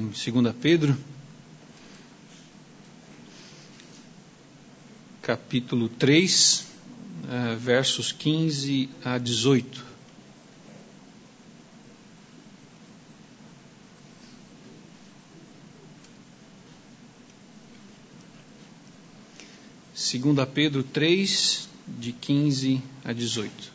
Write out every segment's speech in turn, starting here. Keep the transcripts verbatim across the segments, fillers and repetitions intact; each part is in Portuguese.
em segunda Pedro, capítulo três, uh, versos quinze a dezoito. segunda Pedro três, de quinze a dezoito.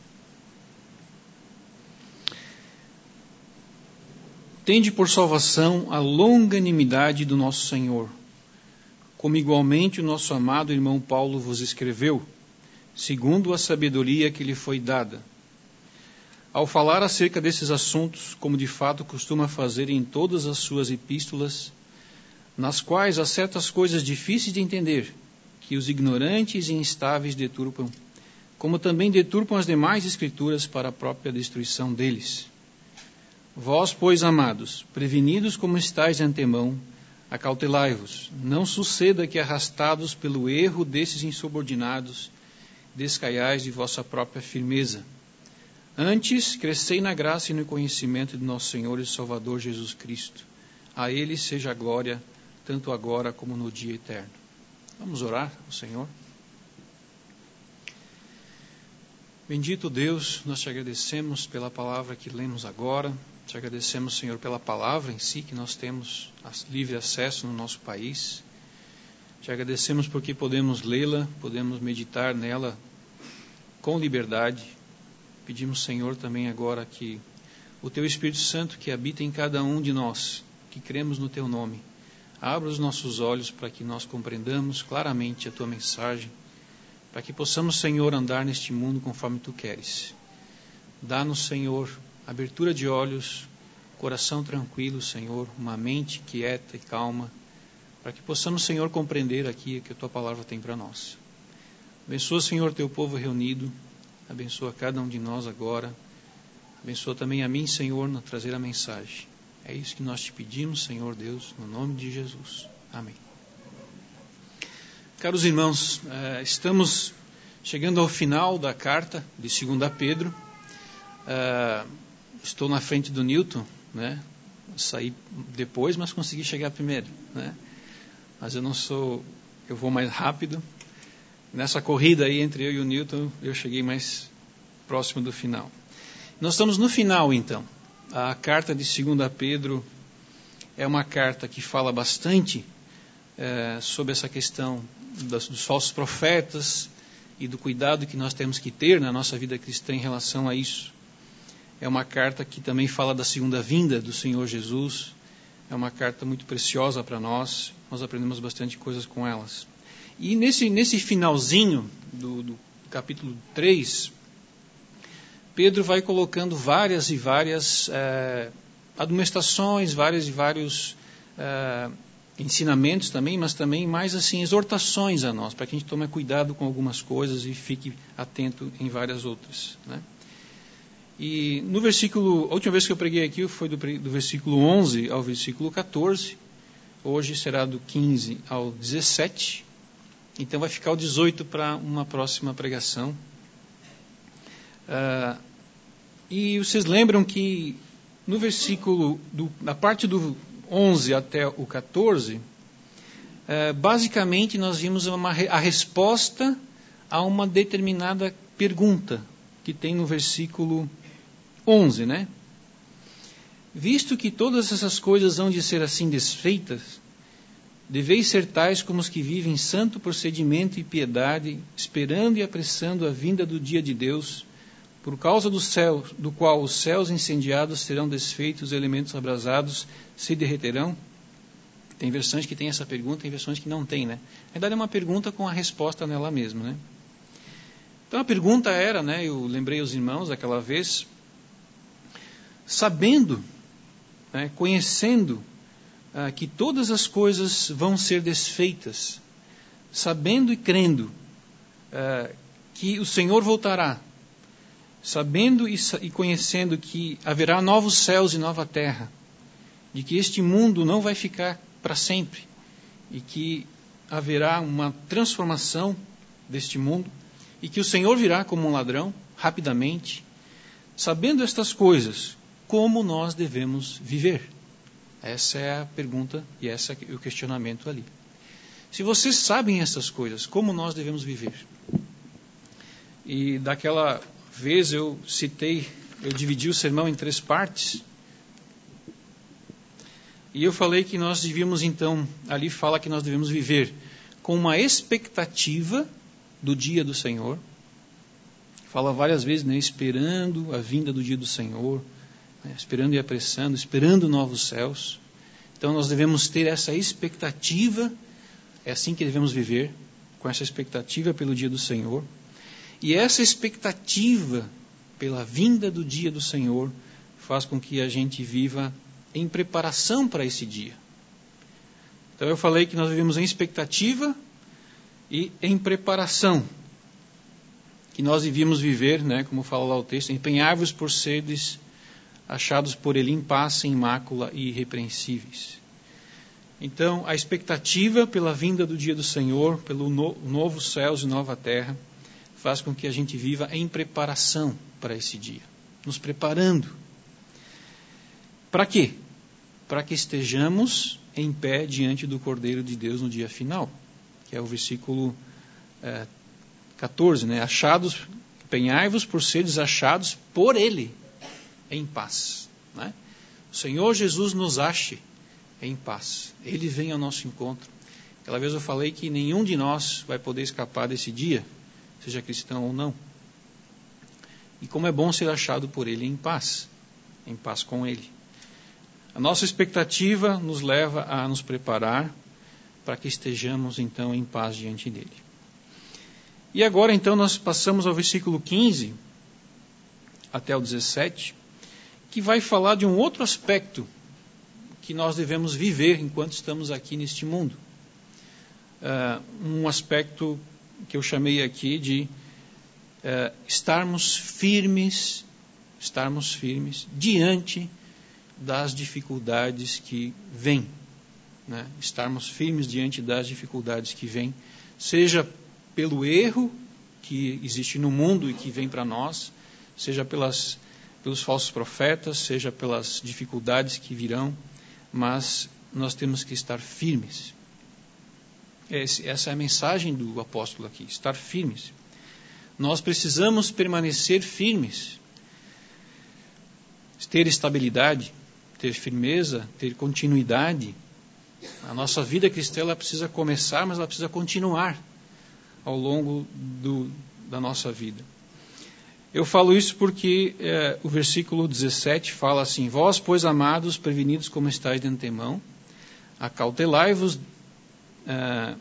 Tende por salvação a longanimidade do nosso Senhor, como igualmente o nosso amado irmão Paulo vos escreveu, segundo a sabedoria que lhe foi dada. Ao falar acerca desses assuntos, como de fato costuma fazer em todas as suas epístolas, nas quais há certas coisas difíceis de entender, que os ignorantes e instáveis deturpam, como também deturpam as demais escrituras para a própria destruição deles. Vós, pois, amados, prevenidos como estáis de antemão, acautelai-vos, não suceda que, arrastados pelo erro desses insubordinados, descaiais de vossa própria firmeza. Antes, crescei na graça e no conhecimento de nosso Senhor e Salvador Jesus Cristo. A Ele seja a glória, tanto agora como no dia eterno. Vamos orar ao Senhor. Bendito Deus, nós te agradecemos pela palavra que lemos agora. Te agradecemos, Senhor, pela palavra em si, que nós temos livre acesso no nosso país. Te agradecemos porque podemos lê-la, podemos meditar nela com liberdade. Pedimos, Senhor, também agora que o Teu Espírito Santo que habita em cada um de nós, que cremos no Teu nome, abra os nossos olhos para que nós compreendamos claramente a Tua mensagem, para que possamos, Senhor, andar neste mundo conforme Tu queres. Dá-nos, Senhor, abertura de olhos, coração tranquilo, Senhor, uma mente quieta e calma, para que possamos, Senhor, compreender aqui o que a Tua palavra tem para nós. Abençoa, Senhor, Teu povo reunido, abençoa cada um de nós agora, abençoa também a mim, Senhor, na trazer a mensagem. É isso que nós te pedimos, Senhor Deus, no nome de Jesus. Amém. Caros irmãos, estamos chegando ao final da carta de segunda Pedro. Estou na frente do Newton, né? Saí depois, mas consegui chegar primeiro, né? Mas eu não sou, eu vou mais rápido. Nessa corrida aí entre eu e o Newton, eu cheguei mais próximo do final. Nós estamos no final, então. A carta de segunda Pedro é uma carta que fala bastante é, sobre essa questão das, dos falsos profetas e do cuidado que nós temos que ter na nossa vida cristã em relação a isso. É uma carta que também fala da segunda vinda do Senhor Jesus. É uma carta muito preciosa para nós. Nós aprendemos bastante coisas com elas. E nesse, nesse finalzinho do, do capítulo três, Pedro vai colocando várias e várias é, admoestações, vários e vários é, ensinamentos também, mas também mais assim exortações a nós, para que a gente tome cuidado com algumas coisas e fique atento em várias outras, né? E no versículo, a última vez que eu preguei aqui foi do, do versículo onze ao versículo catorze, hoje será do quinze ao dezessete, então vai ficar o dezoito para uma próxima pregação. Uh, e vocês lembram que no versículo, do, na parte do onze até o catorze, uh, basicamente nós vimos uma, a resposta a uma determinada pergunta que tem no versículo onze, né? Visto que todas essas coisas hão de ser assim desfeitas, deveis ser tais como os que vivem santo procedimento e piedade, esperando e apressando a vinda do dia de Deus, por causa do céu, do qual os céus incendiados serão desfeitos, os elementos abrasados se derreterão. Tem versões que tem essa pergunta, tem versões que não tem, né? Na verdade é uma pergunta com a resposta nela mesma, né? Então a pergunta era, né, eu lembrei os irmãos aquela vez, sabendo, né, conhecendo ah, que todas as coisas vão ser desfeitas, sabendo e crendo ah, que o Senhor voltará, sabendo e, e conhecendo que haverá novos céus e nova terra, de que este mundo não vai ficar para sempre, e que haverá uma transformação deste mundo, e que o Senhor virá como um ladrão, rapidamente, sabendo estas coisas, como nós devemos viver. Essa é a pergunta e esse é o questionamento ali. Se vocês sabem essas coisas, como nós devemos viver? E daquela vez eu citei, eu dividi o sermão em três partes. E eu falei que nós devíamos então, ali fala que nós devemos viver com uma expectativa do dia do Senhor. Fala várias vezes, né, esperando a vinda do dia do Senhor, né, esperando e apressando, esperando novos céus. Então nós devemos ter essa expectativa, é assim que devemos viver, com essa expectativa pelo dia do Senhor. E essa expectativa pela vinda do dia do Senhor faz com que a gente viva em preparação para esse dia. Então eu falei que nós vivemos em expectativa e em preparação. Que nós devíamos viver, né, como fala lá o texto, empenhai-vos por seres achados por ele em paz, sem mácula e irrepreensíveis. Então, a expectativa pela vinda do dia do Senhor, pelo no, novo céus e nova terra, faz com que a gente viva em preparação para esse dia. Nos preparando. Para quê? Para que estejamos em pé diante do Cordeiro de Deus no dia final. Que é o versículo é, catorze, né? Achados, empenhai-vos por seres achados por Ele em paz. Né? O Senhor Jesus nos ache em paz. Ele vem ao nosso encontro. Aquela vez eu falei que nenhum de nós vai poder escapar desse dia, seja cristão ou não. E como é bom ser achado por Ele em paz, em paz com Ele. A nossa expectativa nos leva a nos preparar para que estejamos então em paz diante dEle. E agora então nós passamos ao versículo quinze até o dezessete, que vai falar de um outro aspecto que nós devemos viver enquanto estamos aqui neste mundo. Uh, um aspecto que eu chamei aqui de uh, estarmos firmes, estarmos firmes diante das dificuldades que vêm. Né? Estarmos firmes diante das dificuldades que vêm, seja pelo erro que existe no mundo e que vem para nós, seja pelas, pelos falsos profetas, seja pelas dificuldades que virão, mas nós temos que estar firmes. Esse, essa é a mensagem do apóstolo aqui, estar firmes. Nós precisamos permanecer firmes, ter estabilidade, ter firmeza, ter continuidade. A nossa vida cristã ela precisa começar, mas ela precisa continuar ao longo do, da nossa vida. Eu falo isso porque é, o versículo dezessete fala assim: vós, pois, amados, prevenidos como estáis de antemão, acautelai-vos, é,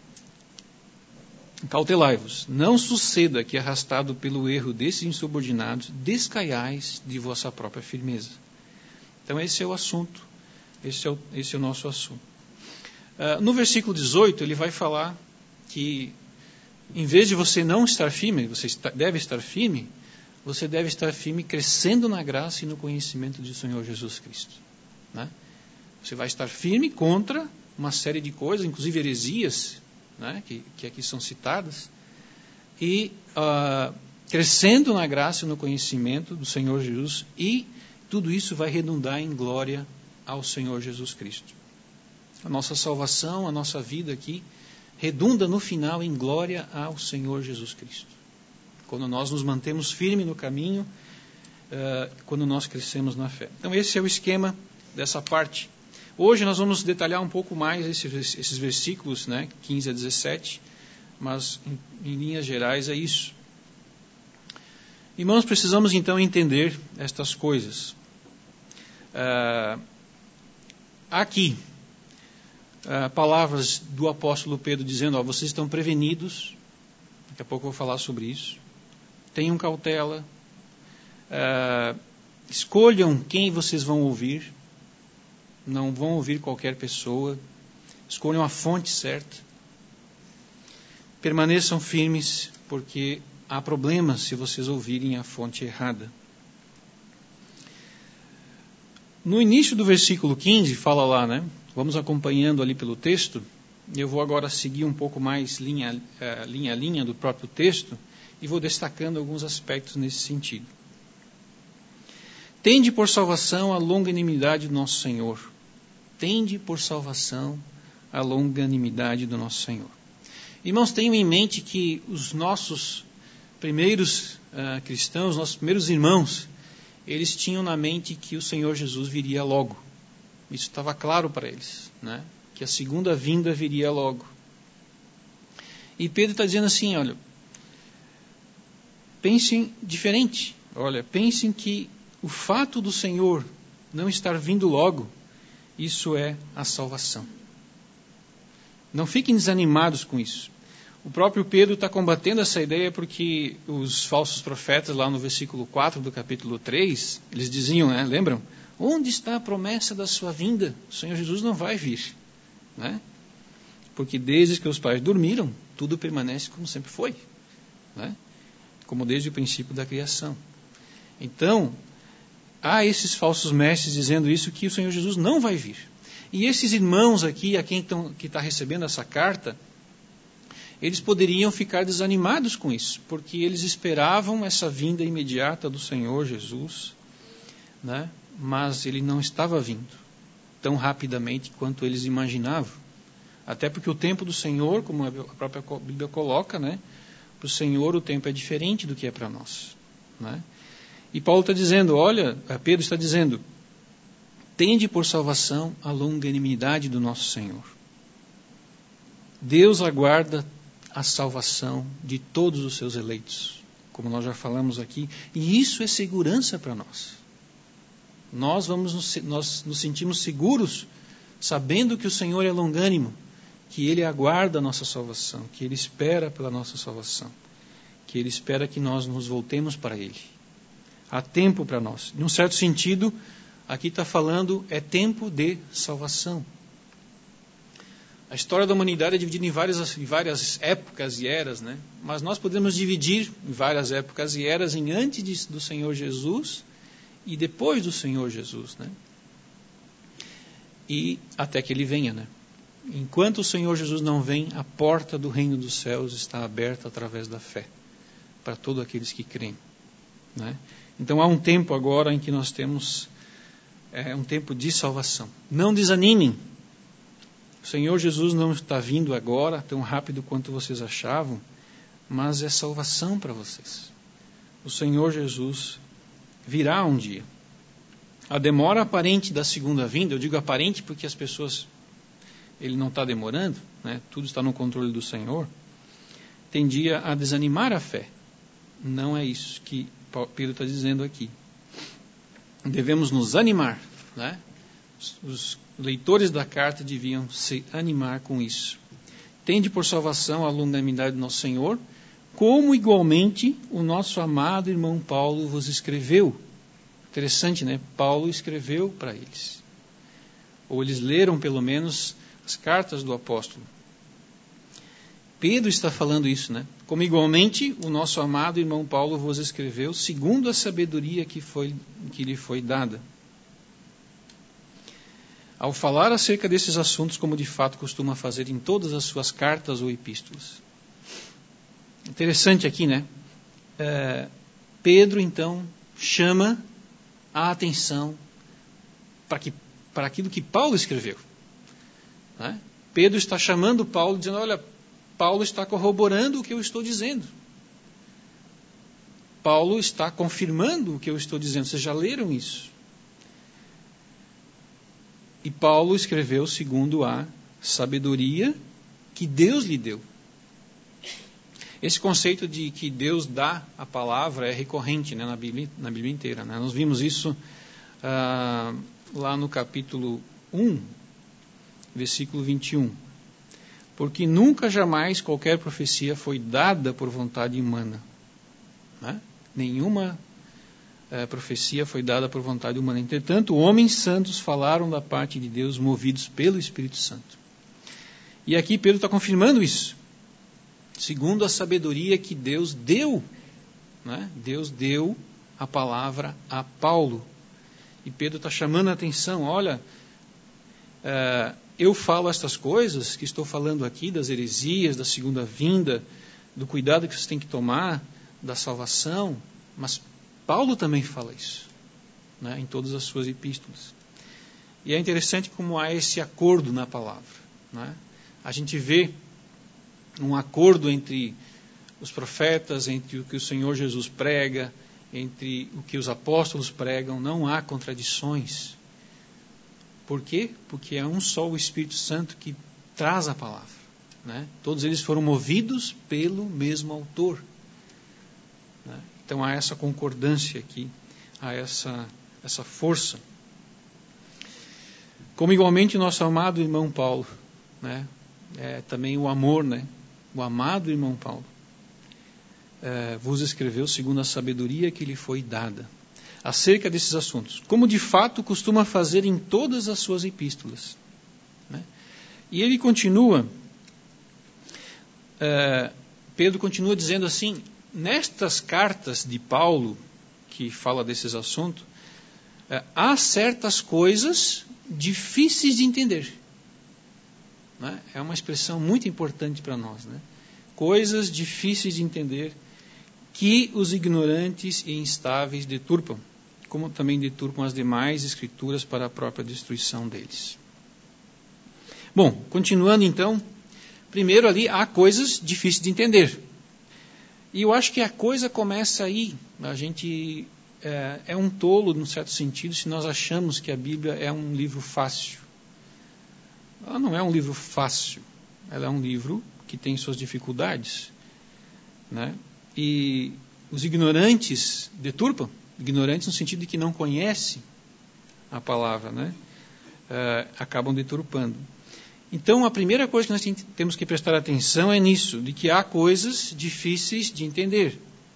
cautelai-vos, não suceda que, arrastado pelo erro desses insubordinados, descaiais de vossa própria firmeza. Então esse é o assunto, esse é o, esse é o nosso assunto. Uh, no versículo dezoito ele vai falar que em vez de você não estar firme, você está, deve estar firme, você deve estar firme crescendo na graça e no conhecimento do Senhor Jesus Cristo. Né? Você vai estar firme contra uma série de coisas, inclusive heresias, né, que, que aqui são citadas, e uh, crescendo na graça e no conhecimento do Senhor Jesus, e tudo isso vai redundar em glória ao Senhor Jesus Cristo. A nossa salvação, a nossa vida aqui, redunda no final em glória ao Senhor Jesus Cristo. Quando nós nos mantemos firmes no caminho, uh, quando nós crescemos na fé. Então esse é o esquema dessa parte. Hoje nós vamos detalhar um pouco mais esses, esses versículos, né, quinze a dezessete, mas em, em linhas gerais é isso. Irmãos, precisamos então entender estas coisas. Uh, aqui, uh, palavras do apóstolo Pedro dizendo, ó, vocês estão prevenidos, daqui a pouco eu vou falar sobre isso, tenham cautela, uh, escolham quem vocês vão ouvir, não vão ouvir qualquer pessoa, escolham a fonte certa, permaneçam firmes, porque há problemas se vocês ouvirem a fonte errada. No início do versículo quinze, fala lá, né? Vamos acompanhando ali pelo texto. Eu vou agora seguir um pouco mais linha, uh, linha a linha do próprio texto e vou destacando alguns aspectos nesse sentido. Tende por salvação a longanimidade do nosso Senhor. tende por salvação a longanimidade do nosso Senhor. Irmãos, tenham em mente que os nossos primeiros uh, cristãos, nossos primeiros irmãos, eles tinham na mente que o Senhor Jesus viria logo. Isso estava claro para eles, né? Que a segunda vinda viria logo. E Pedro está dizendo assim, olha, pensem diferente. Olha, pensem que o fato do Senhor não estar vindo logo, isso é a salvação. Não fiquem desanimados com isso. O próprio Pedro está combatendo essa ideia porque os falsos profetas, lá no versículo quatro do capítulo três, eles diziam, né, lembram? Onde está a promessa da sua vinda? O Senhor Jesus não vai vir. Né? Porque desde que os pais dormiram, tudo permanece como sempre foi. Né? Como desde o princípio da criação. Então, há esses falsos mestres dizendo isso, que o Senhor Jesus não vai vir. E esses irmãos aqui, a quem tão, que está recebendo essa carta, eles poderiam ficar desanimados com isso, porque eles esperavam essa vinda imediata do Senhor Jesus, né? Mas ele não estava vindo tão rapidamente quanto eles imaginavam. Até porque o tempo do Senhor, como a própria Bíblia coloca, né? Para o Senhor o tempo é diferente do que é para nós. Né? E Paulo está dizendo, olha, Pedro está dizendo, tende por salvação a longanimidade do nosso Senhor. Deus aguarda a salvação de todos os seus eleitos, como nós já falamos aqui, e isso é segurança para nós. Nós, vamos nos, nós nos sentimos seguros, sabendo que o Senhor é longânimo, que Ele aguarda a nossa salvação, que Ele espera pela nossa salvação, que Ele espera que nós nos voltemos para Ele. Há tempo para nós. Num certo sentido, aqui está falando, é tempo de salvação. A história da humanidade é dividida em várias, em várias épocas e eras, né? Mas nós podemos dividir em várias épocas e eras em antes de, do Senhor Jesus e depois do Senhor Jesus, né? E até que Ele venha, né? Enquanto o Senhor Jesus não vem, a porta do reino dos céus está aberta através da fé, para todos aqueles que creem, né? Então há um tempo agora em que nós temos é, um tempo de salvação. Não desanimem. O Senhor Jesus não está vindo agora tão rápido quanto vocês achavam, mas é salvação para vocês. O Senhor Jesus virá um dia. A demora aparente da segunda vinda, eu digo aparente porque as pessoas, Ele não está demorando, né? Tudo está no controle do Senhor, tendia a desanimar a fé. Não é isso que Pedro está dizendo aqui. Devemos nos animar, né? Os leitores da carta deviam se animar com isso. Tende por salvação a longanimidade do nosso Senhor, como igualmente o nosso amado irmão Paulo vos escreveu. Interessante, né? Paulo escreveu para eles. Ou eles leram pelo menos as cartas do apóstolo. Pedro está falando isso, né? Como igualmente o nosso amado irmão Paulo vos escreveu, segundo a sabedoria que, foi, que lhe foi dada. Ao falar acerca desses assuntos, como de fato costuma fazer em todas as suas cartas ou epístolas. Interessante aqui, né? É, Pedro, então, chama a atenção para, que, para aquilo que Paulo escreveu. Né? Pedro está chamando Paulo, dizendo, olha, Paulo está corroborando o que eu estou dizendo. Paulo está confirmando o que eu estou dizendo. Vocês já leram isso? E Paulo escreveu segundo a sabedoria que Deus lhe deu. Esse conceito de que Deus dá a palavra é recorrente, né, na, Bíblia, na Bíblia inteira. Né? Nós vimos isso ah, lá no capítulo um, versículo vinte e um. Porque nunca jamais qualquer profecia foi dada por vontade humana. Né? Nenhuma A profecia foi dada por vontade humana. Entretanto, homens santos falaram da parte de Deus, movidos pelo Espírito Santo. E aqui Pedro está confirmando isso. Segundo a sabedoria que Deus deu. Né? Deus deu a palavra a Paulo. E Pedro está chamando a atenção. Olha, uh, eu falo estas coisas que estou falando aqui, das heresias, da segunda vinda, do cuidado que vocês têm que tomar, da salvação, mas Paulo também fala isso, né, em todas as suas epístolas. E é interessante como há esse acordo na palavra, né? A gente vê um acordo entre os profetas, entre o que o Senhor Jesus prega, entre o que os apóstolos pregam, não há contradições. Por quê? Porque é um só o Espírito Santo que traz a palavra, né? Todos eles foram movidos pelo mesmo autor, né? Então há essa concordância aqui, há essa, essa força. Como igualmente o nosso amado irmão Paulo, né? É, também o amor, né? O amado irmão Paulo é, vos escreveu segundo a sabedoria que lhe foi dada, acerca desses assuntos, como de fato costuma fazer em todas as suas epístolas, né? E ele continua, é, Pedro continua dizendo assim, nestas cartas de Paulo, que fala desses assuntos, é, há certas coisas difíceis de entender, né? É uma expressão muito importante para nós, né? Coisas difíceis de entender, que os ignorantes e instáveis deturpam, como também deturpam as demais escrituras para a própria destruição deles. Bom, continuando então, primeiro ali há coisas difíceis de entender. E eu acho que a coisa começa aí. A gente é, é um tolo, num certo sentido, se nós achamos que a Bíblia é um livro fácil. Ela não é um livro fácil. Ela é um livro que tem suas dificuldades, né? E os ignorantes deturpam. Ignorantes no sentido de que não conhecem a palavra, né? Uh, acabam deturpando. Então, a primeira coisa que nós temos que prestar atenção é nisso, de que há coisas difíceis de entender.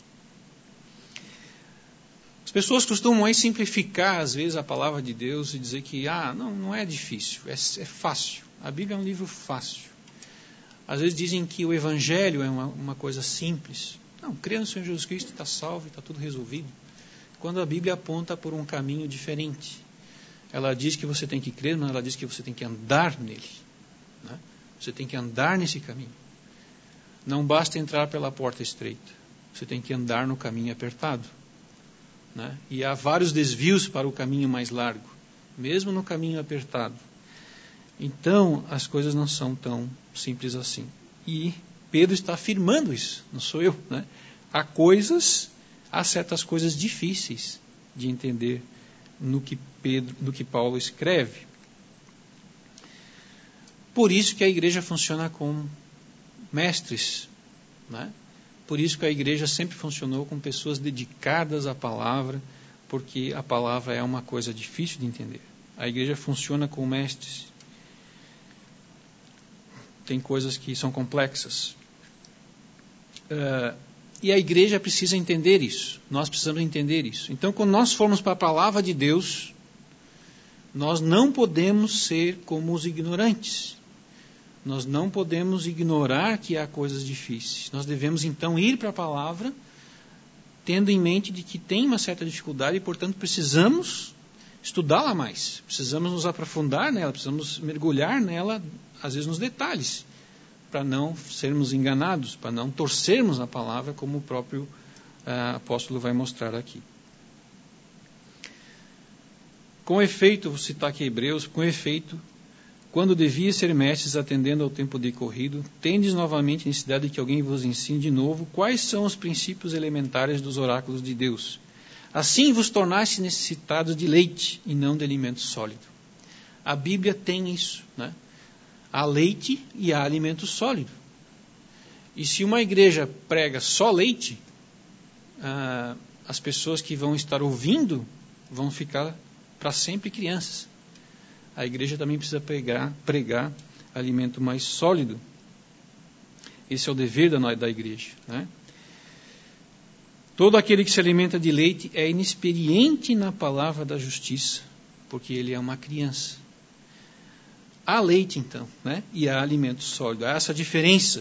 As pessoas costumam aí simplificar, às vezes, a palavra de Deus e dizer que, ah, não, não é difícil, é, é fácil. A Bíblia é um livro fácil. Às vezes dizem que o Evangelho é uma, uma coisa simples. Não, crê no Senhor Jesus Cristo, está salvo, está tudo resolvido. Quando a Bíblia aponta por um caminho diferente. Ela diz que você tem que crer, mas ela diz que você tem que andar nele, né? Você tem que andar nesse caminho. Não basta entrar pela porta estreita. Você tem que andar no caminho apertado, né? E há vários desvios para o caminho mais largo, mesmo no caminho apertado. Então, as coisas não são tão simples assim. E Pedro está afirmando isso, não sou eu, né? Há coisas, há certas coisas difíceis de entender no que Pedro, no que Paulo escreve. Por isso que a igreja funciona com mestres, né? Por isso que a igreja sempre funcionou com pessoas dedicadas à palavra, porque a palavra é uma coisa difícil de entender. A igreja funciona com mestres. Tem coisas que são complexas. Uh, e a igreja precisa entender isso. Nós precisamos entender isso. Então, quando nós formos para a palavra de Deus, nós não podemos ser como os ignorantes. Nós não podemos ignorar que há coisas difíceis. Nós devemos, então, ir para a palavra, tendo em mente de que tem uma certa dificuldade e, portanto, precisamos estudá-la mais. Precisamos nos aprofundar nela, precisamos mergulhar nela, às vezes nos detalhes, para não sermos enganados, para não torcermos a palavra, como o próprio uh, apóstolo vai mostrar aqui. Com efeito, vou citar aqui Hebreus, com efeito, quando devia ser mestres atendendo ao tempo decorrido, tendes novamente necessidade de que alguém vos ensine de novo quais são os princípios elementares dos oráculos de Deus. Assim vos tornaste necessitados de leite e não de alimento sólido. A Bíblia tem isso, né? Há leite e há alimento sólido. E se uma igreja prega só leite, ah, as pessoas que vão estar ouvindo vão ficar para sempre crianças. A igreja também precisa pregar, pregar alimento mais sólido. Esse é o dever da, da igreja, né? Todo aquele que se alimenta de leite é inexperiente na palavra da justiça, porque ele é uma criança. Há leite, então, né? E há alimento sólido. Há essa diferença.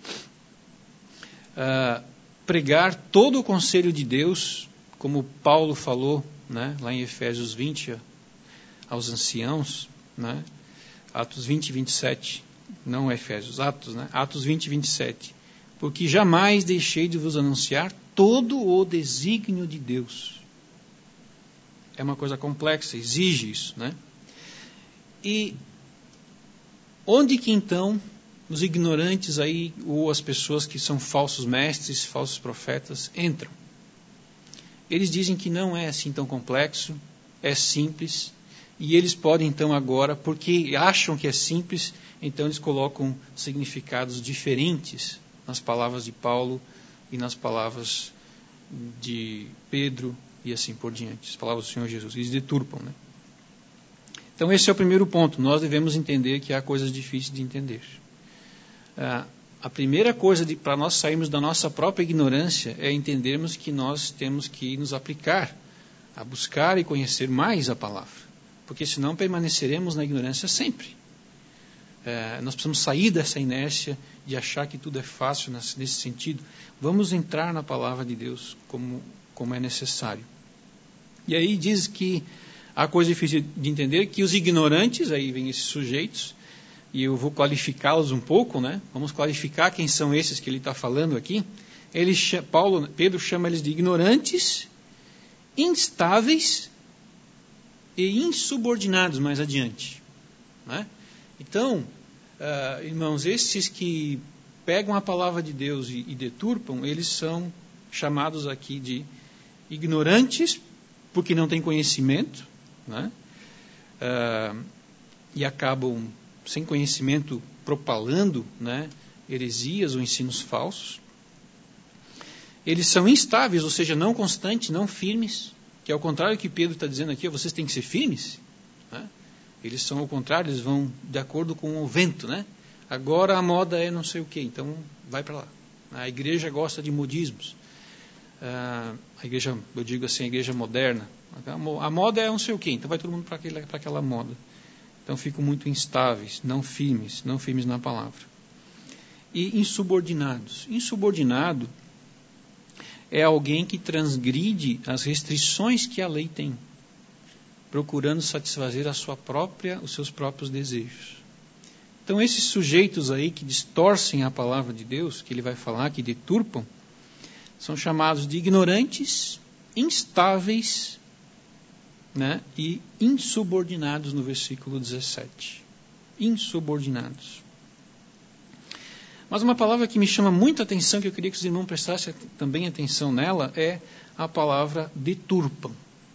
Ah, pregar todo o conselho de Deus, como Paulo falou, né? Lá em Efésios vinte, aos anciãos, né? Atos vinte e vinte e sete, não Efésios, Atos, né? Atos vinte e vinte e sete. Porque jamais deixei de vos anunciar todo o desígnio de Deus. É uma coisa complexa, exige isso, né? E onde que então os ignorantes aí, ou as pessoas que são falsos mestres, falsos profetas, entram? Eles dizem que não é assim tão complexo, é simples, e eles podem então agora, porque acham que é simples, então eles colocam significados diferentes nas palavras de Paulo e nas palavras de Pedro e assim por diante, as palavras do Senhor Jesus. Eles deturpam, né? Então esse é o primeiro ponto. Nós devemos entender que há coisas difíceis de entender. Ah, a primeira coisa para nós sairmos da nossa própria ignorância é entendermos que nós temos que nos aplicar a buscar e conhecer mais a palavra, porque senão permaneceremos na ignorância sempre. É, nós precisamos sair dessa inércia de achar que tudo é fácil nesse sentido. Vamos entrar na palavra de Deus como, como é necessário. E aí diz que há coisa difícil de entender, que os ignorantes, aí vem esses sujeitos, e eu vou qualificá-los um pouco, né? Vamos qualificar quem são esses que ele está falando aqui. Ele, Paulo, Pedro chama eles de ignorantes, instáveis e insubordinados mais adiante, né? Então, uh, irmãos, esses que pegam a palavra de Deus e, e deturpam, eles são chamados aqui de ignorantes, porque não têm conhecimento, né? Uh, e acabam, sem conhecimento, propalando, né, heresias ou ensinos falsos. Eles são instáveis, ou seja, não constantes, não firmes, que é o contrário do que Pedro está dizendo aqui, vocês têm que ser firmes, né? Eles são ao contrário, eles vão de acordo com o vento, né? Agora a moda é não sei o quê, então vai para lá. A igreja gosta de modismos. Uh, a igreja, eu digo assim, a igreja moderna. A moda é não sei o quê, então vai todo mundo para aquela moda. Então ficam muito instáveis, não firmes, não firmes na palavra. E insubordinados. Insubordinado é alguém que transgride as restrições que a lei tem, procurando satisfazer a sua própria, os seus próprios desejos. Então esses sujeitos aí que distorcem a palavra de Deus, que ele vai falar, que deturpam, são chamados de ignorantes, instáveis, né, e insubordinados no versículo dezessete. Insubordinados. Mas uma palavra que me chama muita atenção, que eu queria que os irmãos prestassem também atenção nela, é a palavra deturpam.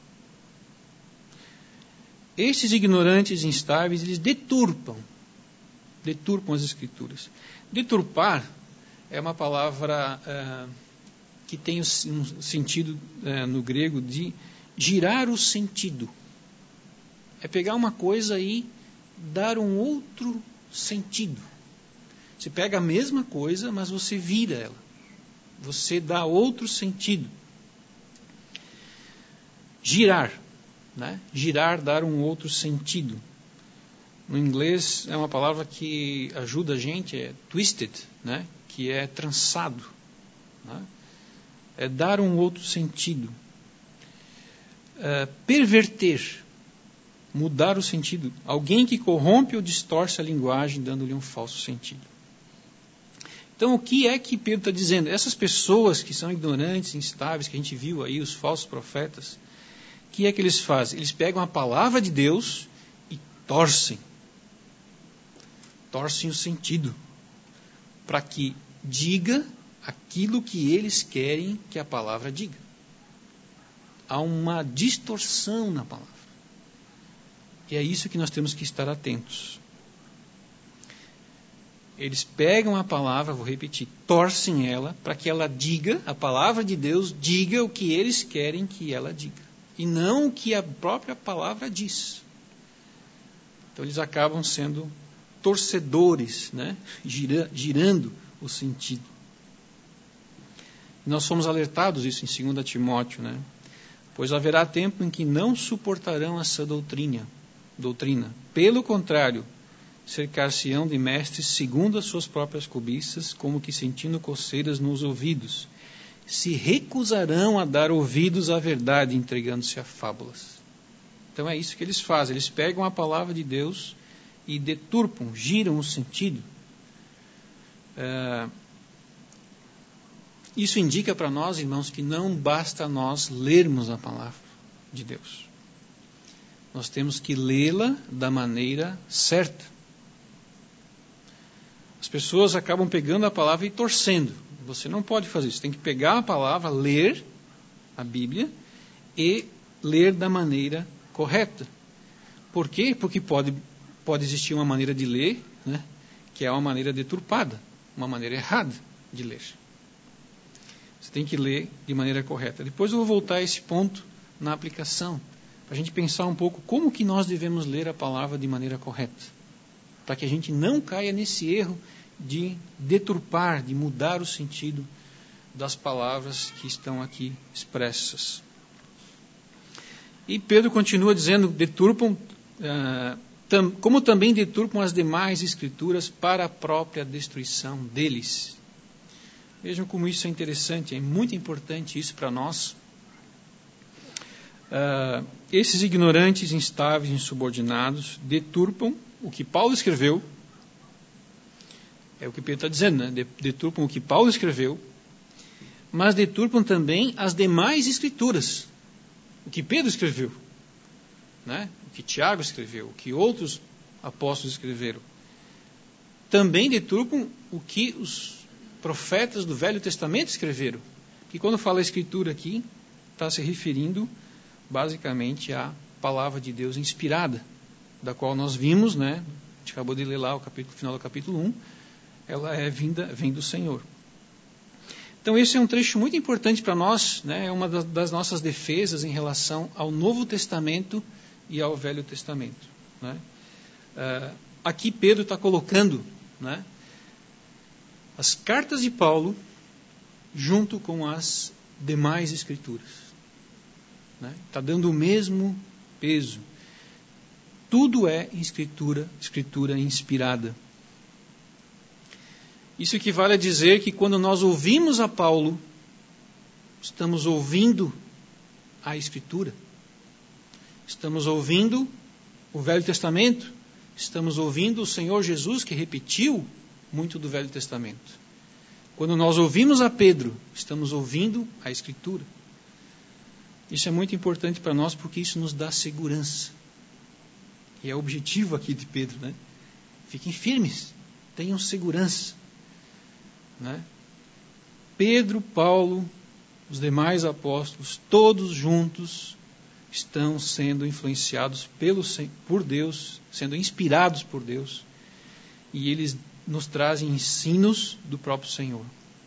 Esses ignorantes instáveis, eles deturpam. Deturpam as Escrituras. Deturpar é uma palavra uh, que tem um sentido uh, no grego de girar o sentido. É pegar uma coisa e dar um outro sentido. Você pega a mesma coisa, mas você vira ela. Você dá outro sentido. Girar, né? Girar, dar um outro sentido. No inglês é uma palavra que ajuda a gente, é twisted, né? Que é trançado, né? É dar um outro sentido. Uh, perverter, mudar o sentido. Alguém que corrompe ou distorce a linguagem, dando-lhe um falso sentido. Então, o que é que Pedro está dizendo? Essas pessoas que são ignorantes, instáveis, que a gente viu aí, os falsos profetas, o que é que eles fazem? Eles pegam a palavra de Deus e torcem. Torcem o sentido, para que diga aquilo que eles querem que a palavra diga. Há uma distorção na palavra. E é isso que nós temos que estar atentos. Eles pegam a palavra, vou repetir, torcem ela para que ela diga, a palavra de Deus diga o que eles querem que ela diga. E não o que a própria palavra diz. Então eles acabam sendo torcedores, né? Gira, girando o sentido. Nós somos alertados isso em dois Timóteo, né? Pois haverá tempo em que não suportarão essa doutrina, doutrina. Pelo contrário, cercar-se-ão de mestres segundo as suas próprias cobiças, como que sentindo coceiras nos ouvidos. Se recusarão a dar ouvidos à verdade, entregando-se a fábulas. Então é isso que eles fazem. Eles pegam a palavra de Deus e deturpam, giram o sentido. É... Isso indica para nós, irmãos, que não basta nós lermos a palavra de Deus. Nós temos que lê-la da maneira certa. As pessoas acabam pegando a palavra e torcendo. Você não pode fazer isso. Você tem que pegar a palavra, ler a Bíblia e ler da maneira correta. Por quê? Porque pode, pode existir uma maneira de ler, né, que é uma maneira deturpada, uma maneira errada de ler. Você tem que ler de maneira correta. Depois eu vou voltar a esse ponto na aplicação, para a gente pensar um pouco como que nós devemos ler a palavra de maneira correta, para que a gente não caia nesse erro de deturpar, de mudar o sentido das palavras que estão aqui expressas. E Pedro continua dizendo, deturpam, uh, tam, como também deturpam as demais escrituras para a própria destruição deles. Vejam como isso é interessante, é muito importante isso para nós. Uh, esses ignorantes, instáveis, insubordinados, deturpam o que Paulo escreveu, é o que Pedro está dizendo, né? Deturpam o que Paulo escreveu, mas deturpam também as demais escrituras, o que Pedro escreveu, né? O que Tiago escreveu, o que outros apóstolos escreveram. Também deturpam o que os profetas do Velho Testamento escreveram. Que quando fala escritura aqui, está se referindo basicamente à palavra de Deus inspirada, da qual nós vimos, né? A gente acabou de ler lá o capítulo, final do capítulo um, ela é vinda, vem do Senhor. Então esse é um trecho muito importante para nós, né? É uma das nossas defesas em relação ao Novo Testamento e ao Velho Testamento, né? Uh, aqui Pedro está colocando, né, as cartas de Paulo junto com as demais escrituras, né? Está dando o mesmo peso. Tudo é escritura, escritura inspirada. Isso equivale a dizer que quando nós ouvimos a Paulo, estamos ouvindo a Escritura. Estamos ouvindo o Velho Testamento. Estamos ouvindo o Senhor Jesus, que repetiu muito do Velho Testamento. Quando nós ouvimos a Pedro, estamos ouvindo a Escritura. Isso é muito importante para nós, porque isso nos dá segurança. E é o objetivo aqui de Pedro, né? Fiquem firmes, tenham segurança. Né? Pedro, Paulo, os demais apóstolos, todos juntos estão sendo influenciados pelo, por Deus, sendo inspirados por Deus, e eles nos trazem ensinos do próprio Senhor.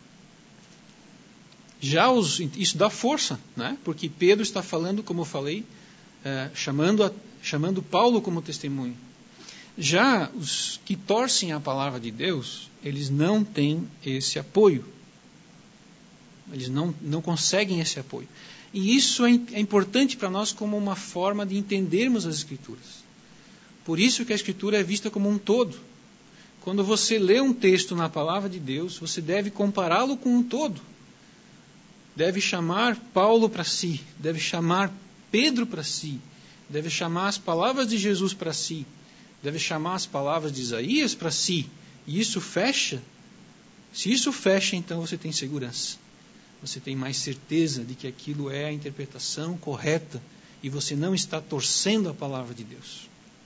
Já os, isso dá força, né? Porque Pedro está falando, como eu falei, é, chamando, a, chamando Paulo como testemunho. Já os que torcem a palavra de Deus, eles não têm esse apoio. Eles não, não conseguem esse apoio. E isso é, é importante para nós como uma forma de entendermos as Escrituras. Por isso que a Escritura é vista como um todo. Quando você lê um texto na palavra de Deus, você deve compará-lo com um todo. Deve chamar Paulo para si, deve chamar Pedro para si, deve chamar as palavras de Jesus para si, deve chamar as palavras de Isaías para si, e isso fecha. Se isso fecha, então você tem segurança. Você tem mais certeza de que aquilo é a interpretação correta e você não está torcendo a palavra de Deus.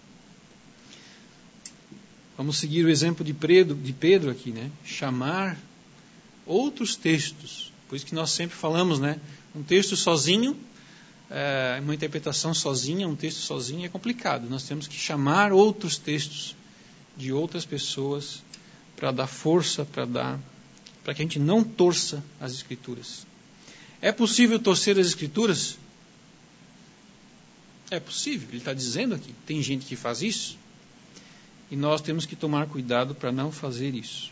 Vamos seguir o exemplo de Pedro, de Pedro aqui, né? Chamar outros textos. Por isso que nós sempre falamos, né? Um texto sozinho, é, uma interpretação sozinha, um texto sozinho é complicado. Nós temos que chamar outros textos de outras pessoas para dar força, para dar, para que a gente não torça as Escrituras. É possível torcer as Escrituras? É possível, ele está dizendo aqui. Tem gente que faz isso. E nós temos que tomar cuidado para não fazer isso.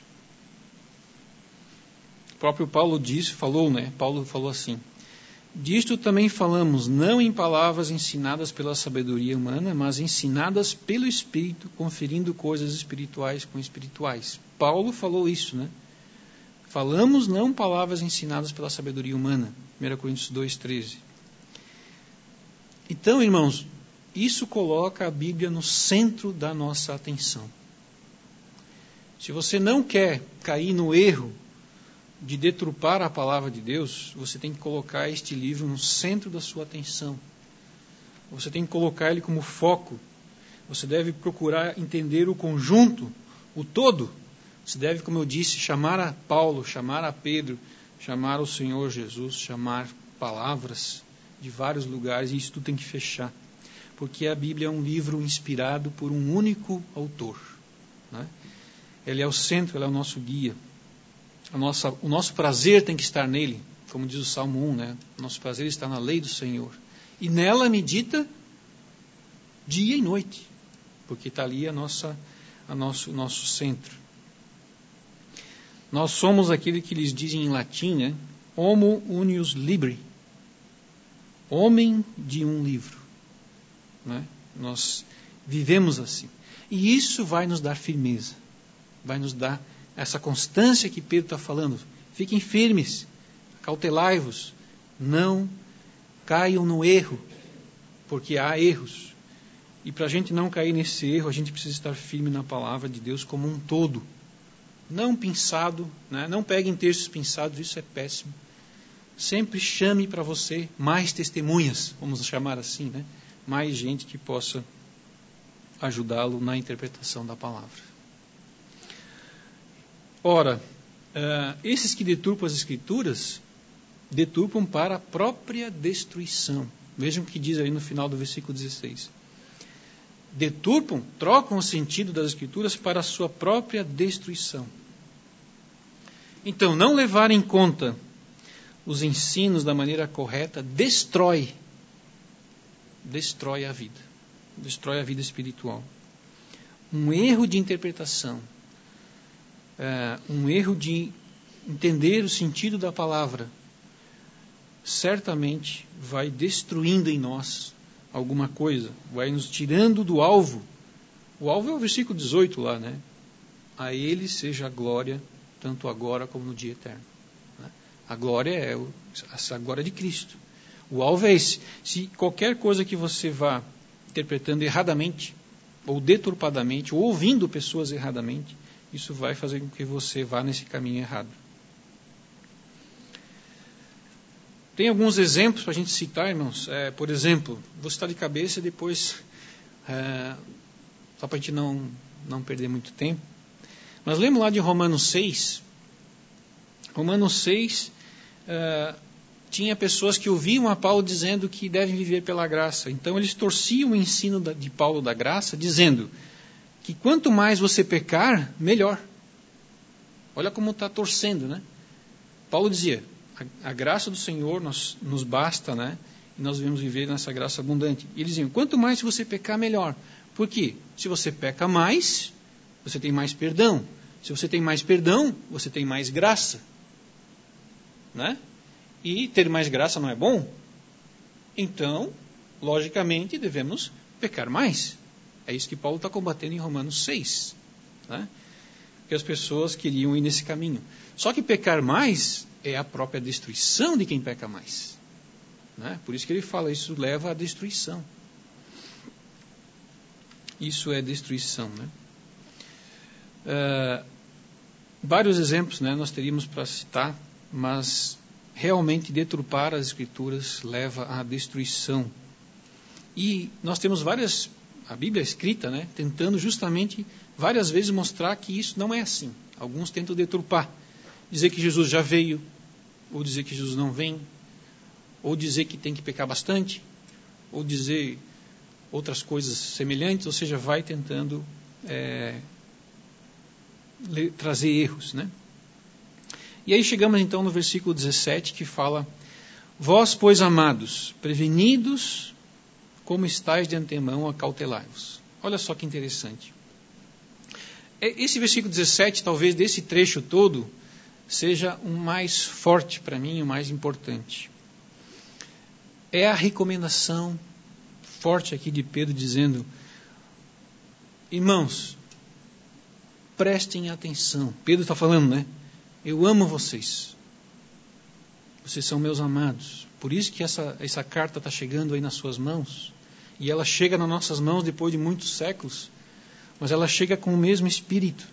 O próprio Paulo disse, falou, né? Paulo falou assim: disto também falamos, não em palavras ensinadas pela sabedoria humana, mas ensinadas pelo Espírito, conferindo coisas espirituais com espirituais. Paulo falou isso, né? Falamos não palavras ensinadas pela sabedoria humana. primeira Coríntios dois, treze. Então, irmãos, isso coloca a Bíblia no centro da nossa atenção. Se você não quer cair no erro de deturpar a palavra de Deus, você tem que colocar este livro no centro da sua atenção. Você tem que colocar ele como foco. Você deve procurar entender o conjunto, o todo. Você deve, como eu disse, chamar a Paulo, chamar a Pedro, chamar o Senhor Jesus, chamar palavras de vários lugares, e isso tudo tem que fechar. Porque a Bíblia é um livro inspirado por um único autor, né? Ele é o centro, ele é o nosso guia. A nossa, o nosso prazer tem que estar nele, como diz o Salmo um, né? O nosso prazer está na lei do Senhor. E nela medita dia e noite, porque está ali a nossa, a nosso, o nosso centro. Nós somos aquele que eles dizem em latim, né? Homo unius libri. Homem de um livro, né? Nós vivemos assim. E isso vai nos dar firmeza. Vai nos dar essa constância que Pedro está falando. Fiquem firmes, cautelai-vos, não caiam no erro, porque há erros. E para a gente não cair nesse erro, a gente precisa estar firme na palavra de Deus como um todo. Não pinçado, né? Não peguem textos pinçados, isso é péssimo. Sempre chame para você mais testemunhas, vamos chamar assim, né? Mais gente que possa ajudá-lo na interpretação da palavra. Ora, uh, esses que deturpam as Escrituras, deturpam para a própria destruição. Vejam o que diz aí no final do versículo dezesseis. Deturpam, trocam o sentido das Escrituras para a sua própria destruição. Então, não levar em conta os ensinos da maneira correta destrói, destrói a vida, destrói a vida espiritual. Um erro de interpretação, é, um erro de entender o sentido da palavra, certamente vai destruindo em nós alguma coisa, vai nos tirando do alvo. O alvo é o versículo dezoito lá, né? A ele seja a glória, tanto agora como no dia eterno. Né? A glória é o, a glória de Cristo. O alvo é esse. Se qualquer coisa que você vá interpretando erradamente, ou deturpadamente, ou ouvindo pessoas erradamente, isso vai fazer com que você vá nesse caminho errado. Tem alguns exemplos para a gente citar, irmãos. É, por exemplo, vou citar de cabeça e depois, é, só para a gente não, não perder muito tempo. Nós lemos lá de Romanos seis. Romanos seis, é, tinha pessoas que ouviam a Paulo dizendo que devem viver pela graça. Então eles torciam o ensino de Paulo da graça, dizendo que quanto mais você pecar, melhor. Olha como está torcendo, né? Paulo dizia, a, a graça do Senhor nos, nos basta, né? E nós devemos viver nessa graça abundante. E eles diziam, quanto mais você pecar, melhor. Por quê? Se você peca mais, você tem mais perdão. Se você tem mais perdão, você tem mais graça. Né? E ter mais graça não é bom? Então, logicamente, devemos pecar mais. É isso que Paulo está combatendo em Romanos seis. Né? Porque as pessoas queriam ir nesse caminho. Só que pecar mais é a própria destruição de quem peca mais. Né? Por isso que ele fala, isso leva à destruição. Isso é destruição. Né? Uh, vários exemplos, né, nós teríamos para citar, mas realmente deturpar as Escrituras leva à destruição. E nós temos várias, a Bíblia escrita, né, tentando justamente várias vezes mostrar que isso não é assim. Alguns tentam deturpar, dizer que Jesus já veio, ou dizer que Jesus não vem, ou dizer que tem que pecar bastante, ou dizer outras coisas semelhantes, ou seja, vai tentando é, trazer erros, né? E aí chegamos então no versículo dezessete, que fala, vós, pois, amados, prevenidos, como estáis de antemão, acautelai-vos. Olha só que interessante. Esse versículo dezessete, talvez desse trecho todo, seja o mais forte para mim, o mais importante. É a recomendação forte aqui de Pedro, dizendo, irmãos, prestem atenção. Pedro está falando, né? Eu amo vocês. Vocês são meus amados. Por isso que essa, essa carta está chegando aí nas suas mãos. E ela chega nas nossas mãos depois de muitos séculos. Mas ela chega com o mesmo espírito.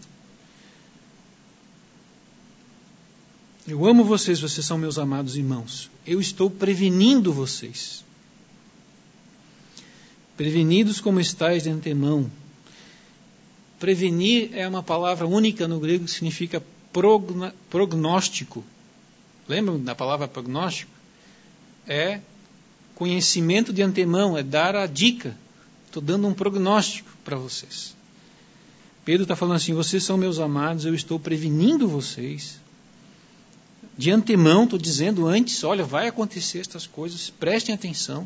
Eu amo vocês, vocês são meus amados irmãos. Eu estou prevenindo vocês. Prevenidos como estáis de antemão. Prevenir é uma palavra única no grego que significa progna, prognóstico. Lembram da palavra prognóstico? É conhecimento de antemão, é dar a dica. Estou dando um prognóstico para vocês. Pedro está falando assim, vocês são meus amados, eu estou prevenindo vocês. De antemão, estou dizendo antes, olha, vai acontecer estas coisas, prestem atenção.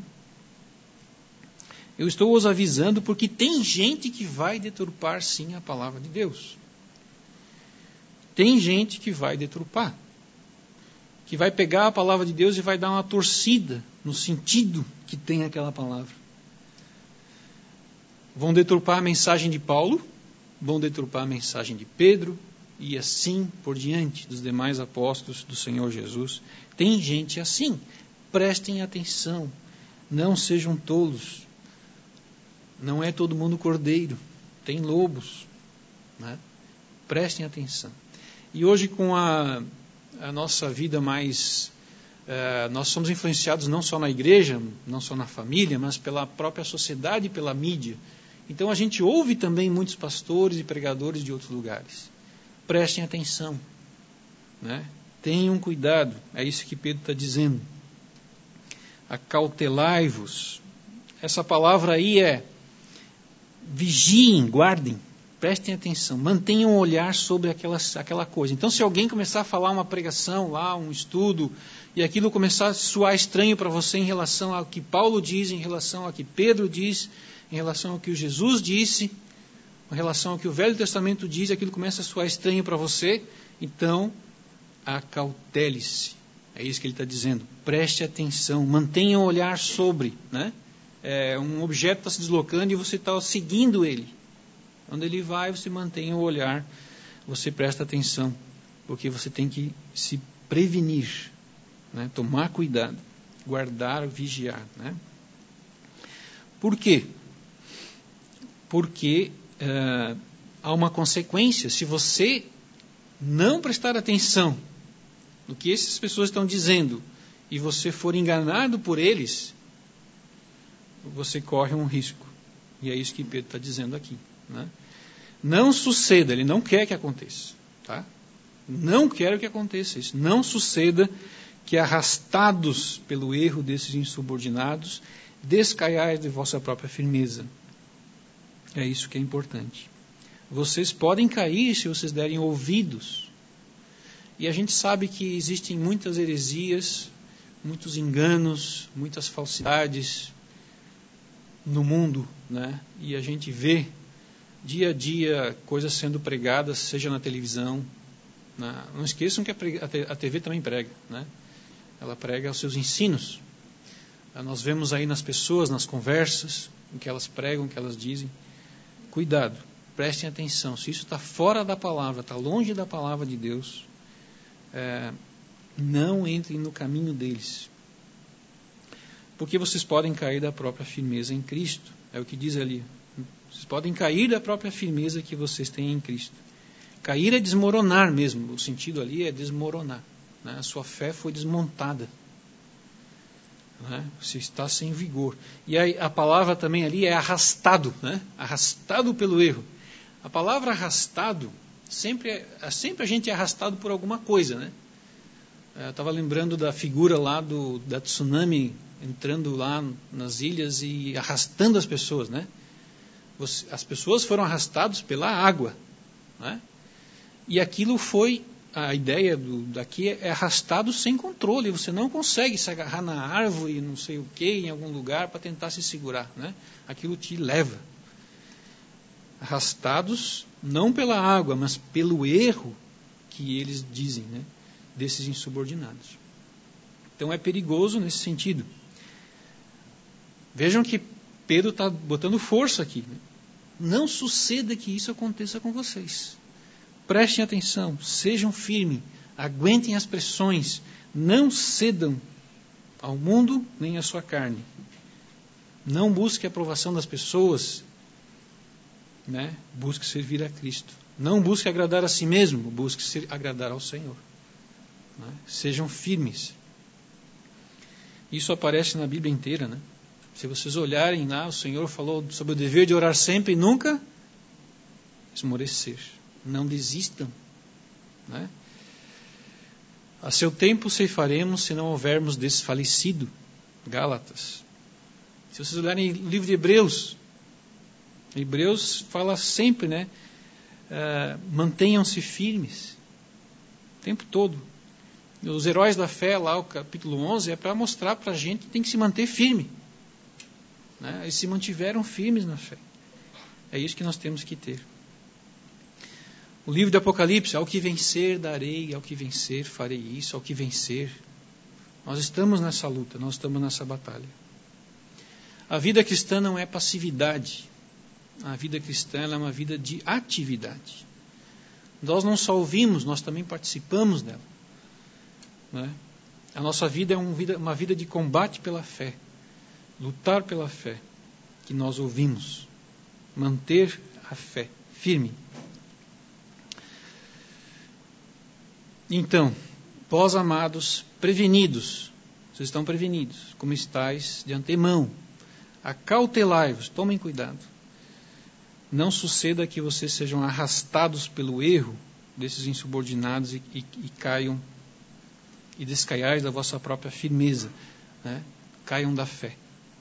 Eu estou os avisando porque tem gente que vai deturpar sim a palavra de Deus. Tem gente que vai deturpar. Que vai pegar a palavra de Deus e vai dar uma torcida no sentido que tem aquela palavra. Vão deturpar a mensagem de Paulo, vão deturpar a mensagem de Pedro, e assim por diante, dos demais apóstolos do Senhor Jesus. Tem gente assim. Prestem atenção. Não sejam tolos. Não é todo mundo cordeiro. Tem lobos. Né? Prestem atenção. E hoje, com a, a nossa vida mais... Uh, nós somos influenciados não só na igreja, não só na família, mas pela própria sociedade e pela mídia. Então, a gente ouve também muitos pastores e pregadores de outros lugares. Prestem atenção, né? Tenham cuidado, é isso que Pedro está dizendo. Acautelai-vos. Essa palavra aí é vigiem, guardem, prestem atenção, mantenham um olhar sobre aquela, aquela coisa. Então, se alguém começar a falar uma pregação lá, um estudo, e aquilo começar a soar estranho para você em relação ao que Paulo diz, em relação ao que Pedro diz, em relação ao que Jesus disse, em relação ao que o Velho Testamento diz, aquilo começa a soar estranho para você, então, acautele-se. É isso que ele está dizendo. Preste atenção, mantenha um olhar sobre. Né? É, um objeto está se deslocando e você está seguindo ele. Onde ele vai, você mantém o olhar, você presta atenção, porque você tem que se prevenir, né? Tomar cuidado, guardar, vigiar. Né? Por quê? Porque... Uh, há uma consequência. Se você não prestar atenção no que essas pessoas estão dizendo e você for enganado por eles, você corre um risco. E é isso que Pedro está dizendo aqui. Né? Não suceda, ele não quer que aconteça. Tá? Não quero que aconteça isso. Não suceda que, arrastados pelo erro desses insubordinados, descaiais de vossa própria firmeza. É isso que é importante. Vocês podem cair se vocês derem ouvidos. E a gente sabe que existem muitas heresias, muitos enganos, muitas falsidades no mundo, né? E a gente vê dia a dia coisas sendo pregadas, seja na televisão. Né? Não esqueçam que a T V também prega, né? Ela prega os seus ensinos. Nós vemos aí nas pessoas, nas conversas, o que elas pregam, o que elas dizem. Cuidado, prestem atenção. Se isso está fora da palavra, está longe da palavra de Deus, é, não entrem no caminho deles. Porque vocês podem cair da própria firmeza em Cristo. É o que diz ali. Vocês podem cair da própria firmeza que vocês têm em Cristo. Cair é desmoronar mesmo. O sentido ali é desmoronar. Né? A sua fé foi desmontada. Né? Você está sem vigor. E aí, a palavra também ali é arrastado, né? Arrastado pelo erro. A palavra arrastado, sempre, é, sempre a gente é arrastado por alguma coisa, né? Eu estava lembrando da figura lá do, da tsunami entrando lá nas ilhas e arrastando as pessoas, né? Você, as pessoas foram arrastadas pela água, né? E aquilo foi... A ideia do, daqui é arrastado sem controle. Você não consegue se agarrar na árvore, não sei o que, em algum lugar, para tentar se segurar. Né? Aquilo te leva. Arrastados não pela água, mas pelo erro que eles dizem, né? Desses insubordinados. Então é perigoso nesse sentido. Vejam que Pedro está botando força aqui. Né? Não suceda que isso aconteça com vocês. Prestem atenção, sejam firmes, aguentem as pressões, não cedam ao mundo nem à sua carne. Não busque a aprovação das pessoas, né? Busque servir a Cristo. Não busque agradar a si mesmo, busque ser, agradar ao Senhor. Né? Sejam firmes. Isso aparece na Bíblia inteira, né? Se vocês olharem lá, o Senhor falou sobre o dever de orar sempre e nunca esmorecer. Não desistam. Né? A seu tempo ceifaremos se não houvermos desfalecido. Gálatas. Se vocês olharem o livro de Hebreus, Hebreus fala sempre, né? Uh, mantenham-se firmes. O tempo todo. Os heróis da fé, lá o capítulo onze, é para mostrar para a gente que tem que se manter firme. Né? Eles se mantiveram firmes na fé. É isso que nós temos que ter. O livro do Apocalipse, ao que vencer darei, ao que vencer farei isso, ao que vencer. Nós estamos nessa luta, nós estamos nessa batalha. A vida cristã não é passividade. A vida cristã ela é uma vida de atividade. Nós não só ouvimos, nós também participamos dela. Né? A nossa vida é um vida, uma vida de combate pela fé. Lutar pela fé que nós ouvimos. Manter a fé firme. Então, vós amados, prevenidos, vocês estão prevenidos, como estáis de antemão. Acautelai-vos, tomem cuidado. Não suceda que vocês sejam arrastados pelo erro desses insubordinados e, e, e caiam e descaiais da vossa própria firmeza, né? Caiam da fé.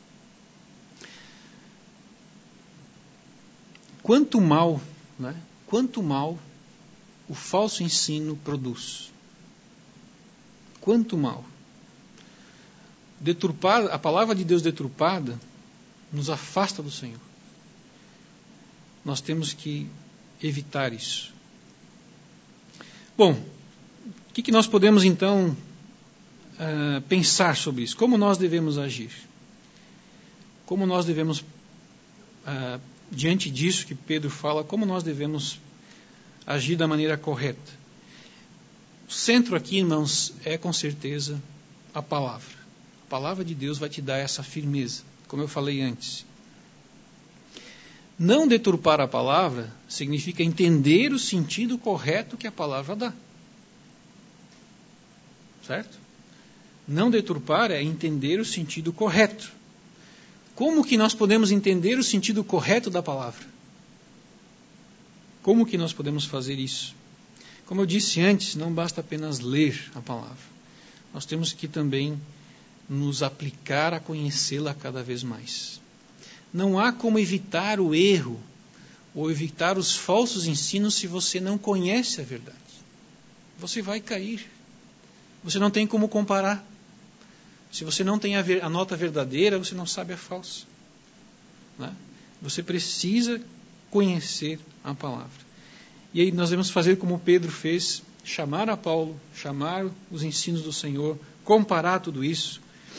Quanto mal, né? Quanto mal o falso ensino produz. Quanto mal. Deturpar, a palavra de Deus deturpada nos afasta do Senhor. Nós temos que evitar isso. Bom, o que, que nós podemos então uh, pensar sobre isso? Como nós devemos agir? Como nós devemos, uh, diante disso que Pedro fala, como nós devemos agir da maneira correta? O centro aqui, irmãos, é com certeza a palavra. A palavra de Deus vai te dar essa firmeza, como eu falei antes. Não deturpar a palavra significa entender o sentido correto que a palavra dá. Certo? Não deturpar é entender o sentido correto. Como que nós podemos entender o sentido correto da palavra? Como que nós podemos fazer isso? Como eu disse antes, não basta apenas ler a palavra. Nós temos que também nos aplicar a conhecê-la cada vez mais. Não há como evitar o erro ou evitar os falsos ensinos se você não conhece a verdade. Você vai cair. Você não tem como comparar. Se você não tem a, ver, a nota verdadeira, você não sabe a falsa. Né? Você precisa conhecer a palavra. E aí nós devemos fazer como Pedro fez, chamar a Paulo, chamar os ensinos do Senhor, comparar tudo isso,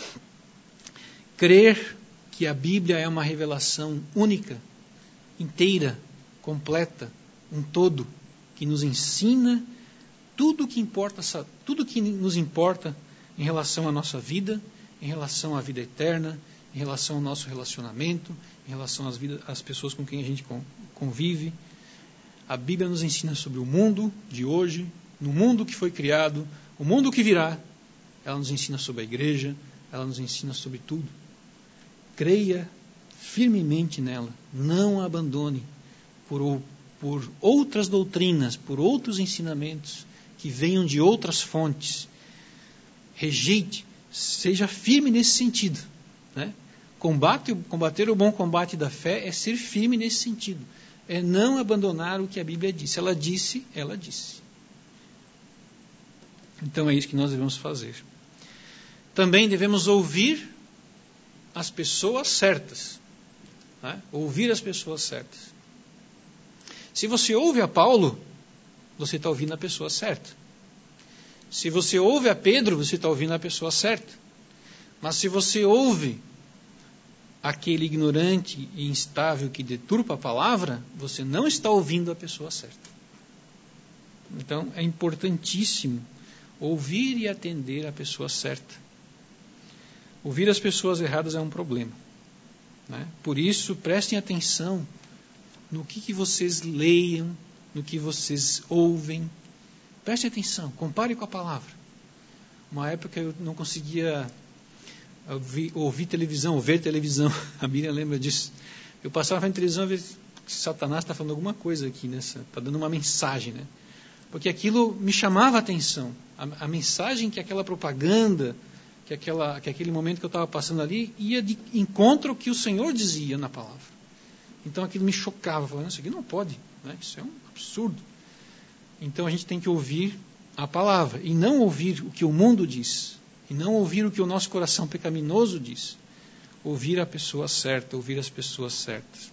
crer que a Bíblia é uma revelação única, inteira, completa, um todo, que nos ensina tudo que importa, tudo que nos importa em relação à nossa vida, em relação à vida eterna, em relação ao nosso relacionamento, em relação às, vidas, às pessoas com quem a gente convive. A Bíblia nos ensina sobre o mundo de hoje, no mundo que foi criado, o mundo que virá. Ela nos ensina sobre a igreja, ela nos ensina sobre tudo. Creia firmemente nela, não a abandone por, por outras doutrinas, por outros ensinamentos que venham de outras fontes. Rejeite, seja firme nesse sentido. Né? Combate, combater o bom combate da fé é ser firme nesse sentido. É não abandonar o que a Bíblia disse. Ela disse, ela disse. Então é isso que nós devemos fazer. Também devemos ouvir as pessoas certas. Né? Ouvir as pessoas certas. Se você ouve a Paulo, você está ouvindo a pessoa certa. Se você ouve a Pedro, você está ouvindo a pessoa certa. Mas se você ouve aquele ignorante e instável que deturpa a palavra, você não está ouvindo a pessoa certa. Então, é importantíssimo ouvir e atender a pessoa certa. Ouvir as pessoas erradas é um problema. Né? Por isso, prestem atenção no que, que vocês leiam, no que vocês ouvem. Prestem atenção, compare com a palavra. Uma época eu não conseguia ouvir, ouvir televisão, ou ver televisão. A Miriam lembra disso. Eu passava na televisão e ver que Satanás está falando alguma coisa aqui, nessa, está dando uma mensagem, né? Porque aquilo me chamava a atenção. A, a mensagem que aquela propaganda, que, aquela, que aquele momento que eu estava passando ali, ia de encontro ao que o Senhor dizia na palavra. Então aquilo me chocava, falando, isso aqui não pode, né? Isso é um absurdo. Então a gente tem que ouvir a palavra, e não ouvir o que o mundo diz, e não ouvir o que o nosso coração pecaminoso diz. Ouvir a pessoa certa, ouvir as pessoas certas.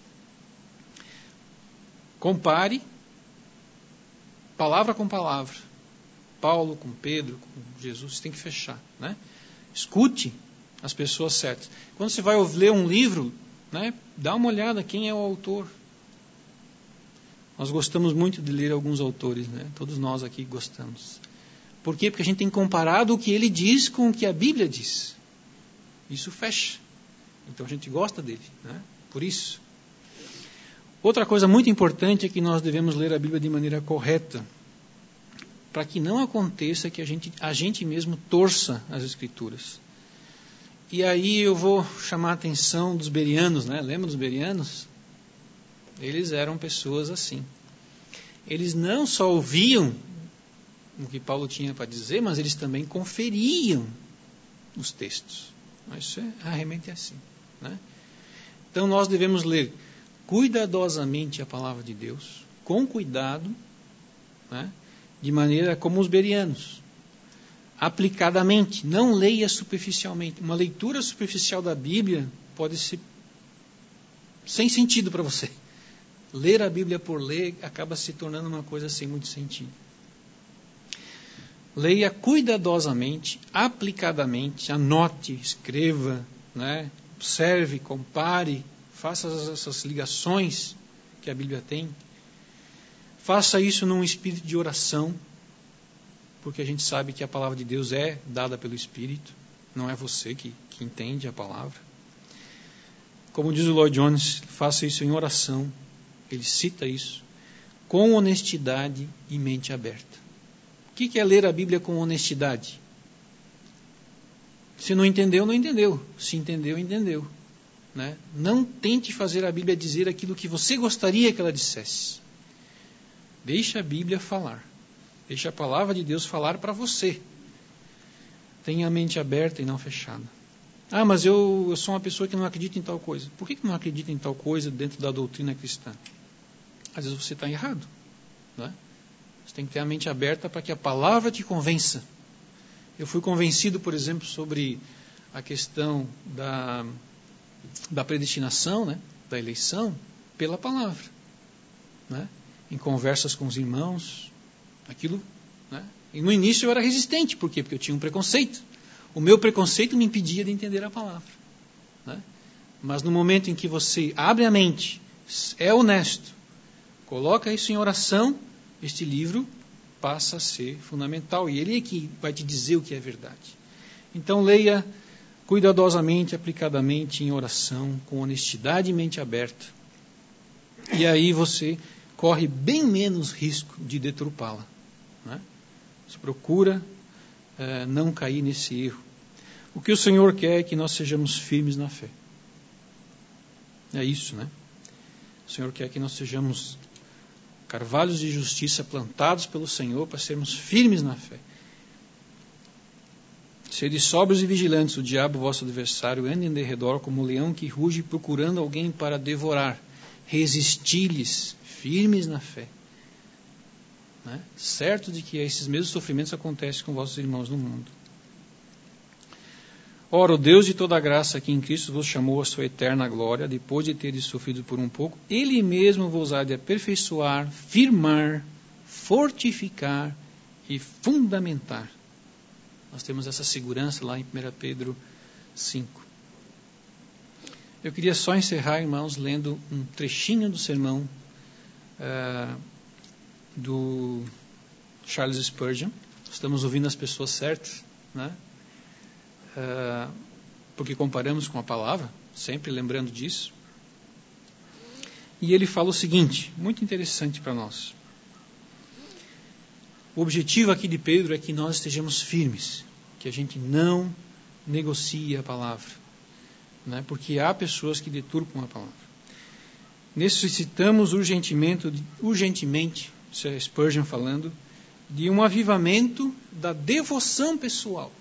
Compare palavra com palavra. Paulo com Pedro, com Jesus, você tem que fechar, né? Escute as pessoas certas. Quando você vai ler um livro, né, dá uma olhada quem é o autor. Nós gostamos muito de ler alguns autores, né? Todos nós aqui gostamos. Por quê? Porque a gente tem comparado o que ele diz com o que a Bíblia diz. Isso fecha. Então a gente gosta dele, né? Por isso. Outra coisa muito importante é que nós devemos ler a Bíblia de maneira correta, para que não aconteça que a gente, a gente mesmo torça as Escrituras. E aí eu vou chamar a atenção dos bereanos, né? Lembra dos bereanos? Eles eram pessoas assim. Eles não só ouviam o que Paulo tinha para dizer, mas eles também conferiam os textos. Mas isso é realmente assim, né? Então nós devemos ler cuidadosamente a palavra de Deus, com cuidado, né? De maneira como os bereanos, aplicadamente, não leia superficialmente. Uma leitura superficial da Bíblia pode ser sem sentido para você. Ler a Bíblia por ler acaba se tornando uma coisa sem muito sentido. Leia cuidadosamente, aplicadamente, anote, escreva, né? Observe, compare, faça essas ligações que a Bíblia tem. Faça isso num espírito de oração, porque a gente sabe que a palavra de Deus é dada pelo Espírito, não é você que, que entende a palavra. Como diz o Lloyd Jones, faça isso em oração. Ele cita isso, com honestidade e mente aberta. O que é ler a Bíblia com honestidade? Se não entendeu, não entendeu. Se entendeu, entendeu. Né? Não tente fazer a Bíblia dizer aquilo que você gostaria que ela dissesse. Deixa a Bíblia falar. Deixa a palavra de Deus falar para você. Tenha a mente aberta e não fechada. Ah, mas eu, eu sou uma pessoa que não acredita em tal coisa. Por que, que não acredita em tal coisa dentro da doutrina cristã? Às vezes você está errado, né? Você tem que ter a mente aberta para que a palavra te convença. Eu fui convencido, por exemplo, sobre a questão da, da predestinação, né? Da eleição, pela palavra, né? Em conversas com os irmãos, aquilo, né? E no início eu era resistente. Por quê? Porque eu tinha um preconceito. O meu preconceito me impedia de entender a palavra, né? Mas no momento em que você abre a mente, é honesto, coloca isso em oração, este livro passa a ser fundamental. E ele é que vai te dizer o que é verdade. Então leia cuidadosamente, aplicadamente, em oração, com honestidade e mente aberta. E aí você corre bem menos risco de deturpá-la, né? Você procura é, não cair nesse erro. O que o Senhor quer é que nós sejamos firmes na fé. É isso, né? O Senhor quer que nós sejamos carvalhos de justiça plantados pelo Senhor para sermos firmes na fé. Sede sóbrios e vigilantes, o diabo, vosso adversário, anda em derredor como um leão que ruge procurando alguém para devorar. Resisti-lhes, firmes na fé. Né? Certo de que esses mesmos sofrimentos acontecem com vossos irmãos no mundo. Ora, o Deus de toda a graça, que em Cristo vos chamou à sua eterna glória, depois de teres sofrido por um pouco, Ele mesmo vos há de aperfeiçoar, firmar, fortificar e fundamentar. Nós temos essa segurança lá em primeira Pedro cinco. Eu queria só encerrar, irmãos, lendo um trechinho do sermão uh, do Charles Spurgeon. Estamos ouvindo as pessoas certas, né? Uh, porque comparamos com a palavra, sempre lembrando disso. E ele fala o seguinte, muito interessante para nós. O objetivo aqui de Pedro é que nós estejamos firmes, que a gente não negocie a palavra, né? Porque há pessoas que deturpam a palavra. Necessitamos urgentemente, urgentemente, isso é Spurgeon falando, de um avivamento da devoção pessoal.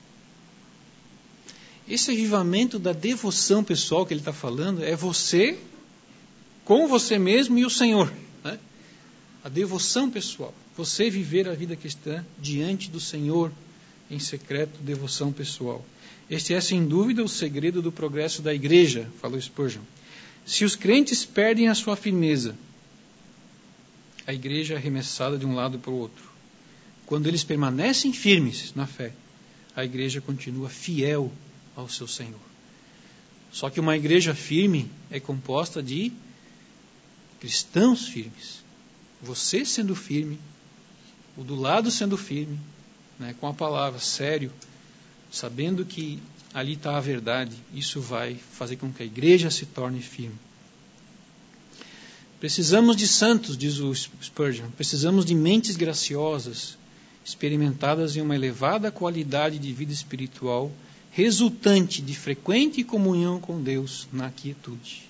Esse avivamento da devoção pessoal que ele está falando é você com você mesmo e o Senhor, né? A devoção pessoal. Você viver a vida cristã diante do Senhor em secreto, devoção pessoal. Este é, sem dúvida, o segredo do progresso da igreja, falou Spurgeon. Se os crentes perdem a sua firmeza, a igreja é arremessada de um lado para o outro. Quando eles permanecem firmes na fé, a igreja continua fiel ao seu Senhor. Só que uma igreja firme é composta de cristãos firmes. Você sendo firme, o do lado sendo firme, né, com a palavra, sério, sabendo que ali está a verdade, isso vai fazer com que a igreja se torne firme. Precisamos de santos, diz o Spurgeon, precisamos de mentes graciosas, experimentadas em uma elevada qualidade de vida espiritual, resultante de frequente comunhão com Deus na quietude.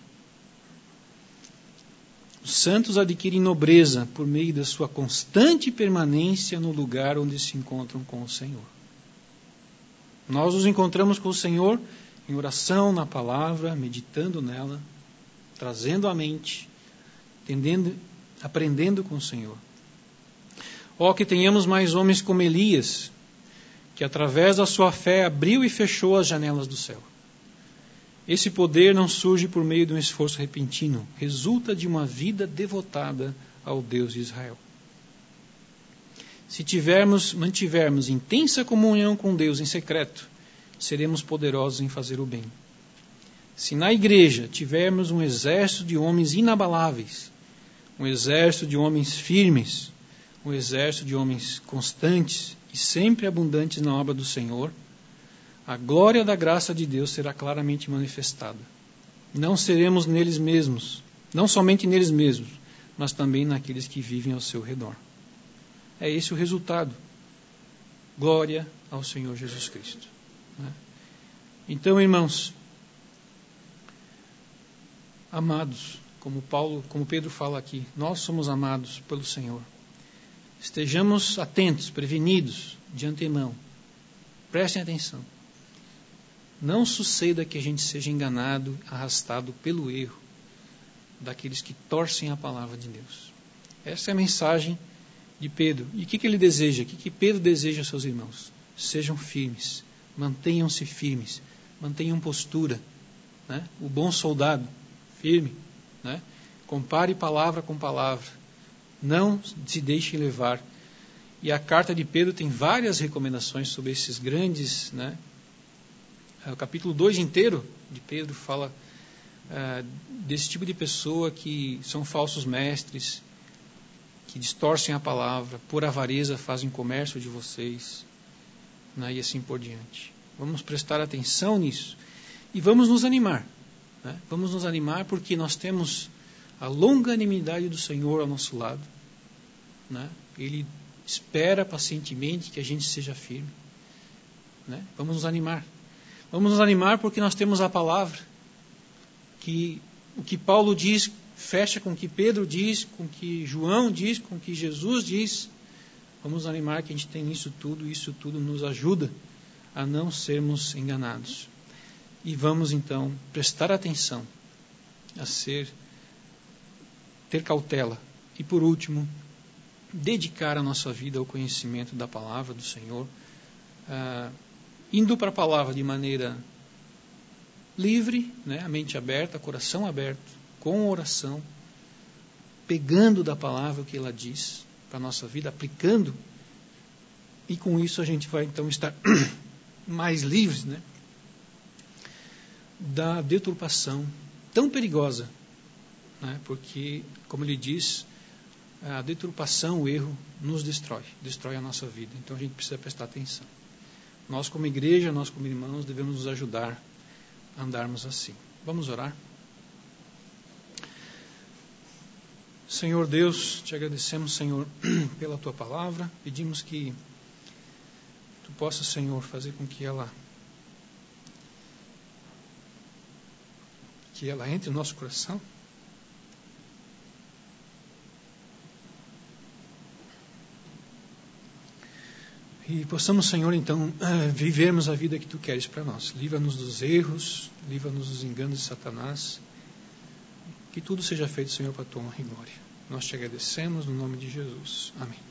Os santos adquirem nobreza por meio da sua constante permanência no lugar onde se encontram com o Senhor. Nós nos encontramos com o Senhor em oração, na palavra, meditando nela, trazendo a mente, entendendo, aprendendo com o Senhor. Ó, que tenhamos mais homens como Elias, que através da sua fé abriu e fechou as janelas do céu. Esse poder não surge por meio de um esforço repentino, resulta de uma vida devotada ao Deus de Israel. Se tivermos, mantivermos intensa comunhão com Deus em secreto, seremos poderosos em fazer o bem. Se na igreja tivermos um exército de homens inabaláveis, um exército de homens firmes, um exército de homens constantes e sempre abundantes na obra do Senhor, a glória da graça de Deus será claramente manifestada. Não seremos neles mesmos, não somente neles mesmos, mas também naqueles que vivem ao seu redor. É esse o resultado. Glória ao Senhor Jesus Cristo. Então, irmãos, amados, como Paulo, como Pedro fala aqui, nós somos amados pelo Senhor. Estejamos atentos, prevenidos de antemão. Prestem atenção. Não suceda que a gente seja enganado, arrastado pelo erro daqueles que torcem a palavra de Deus. Essa é a mensagem de Pedro. E o que, que ele deseja? O que, que Pedro deseja aos seus irmãos? Sejam firmes, mantenham-se firmes, mantenham postura, né? O bom soldado, firme, né? Compare palavra com palavra, não se deixe levar. E a carta de Pedro tem várias recomendações sobre esses grandes, né? O capítulo dois inteiro de Pedro fala uh, desse tipo de pessoa que são falsos mestres, que distorcem a palavra, por avareza fazem comércio de vocês, né, e assim por diante. Vamos prestar atenção nisso e vamos nos animar. Né? Vamos nos animar porque nós temos a longanimidade do Senhor ao nosso lado. Né? Ele espera pacientemente que a gente seja firme. Né? Vamos nos animar. Vamos nos animar porque nós temos a palavra, que o que Paulo diz fecha com o que Pedro diz, com o que João diz, com o que Jesus diz. Vamos nos animar que a gente tem isso tudo, isso tudo nos ajuda a não sermos enganados. E vamos então prestar atenção, a ser, ter cautela. E por último, dedicar a nossa vida ao conhecimento da palavra do Senhor, ah, indo para a palavra de maneira livre, né, a mente aberta, coração aberto, com oração, pegando da palavra o que ela diz para a nossa vida, aplicando, e com isso a gente vai então estar mais livres, né, da deturpação tão perigosa, né, porque, como ele diz, a deturpação, o erro, nos destrói, destrói a nossa vida. Então a gente precisa prestar atenção. Nós como igreja, nós como irmãos, devemos nos ajudar a andarmos assim. Vamos orar? Senhor Deus, te agradecemos, Senhor, pela tua palavra. Pedimos que tu possas, Senhor, fazer com que ela que ela entre no nosso coração. E possamos, Senhor, então, vivermos a vida que Tu queres para nós. Livra-nos dos erros, livra-nos dos enganos de Satanás. Que tudo seja feito, Senhor, para a Tua honra e glória. Nós te agradecemos no nome de Jesus. Amém.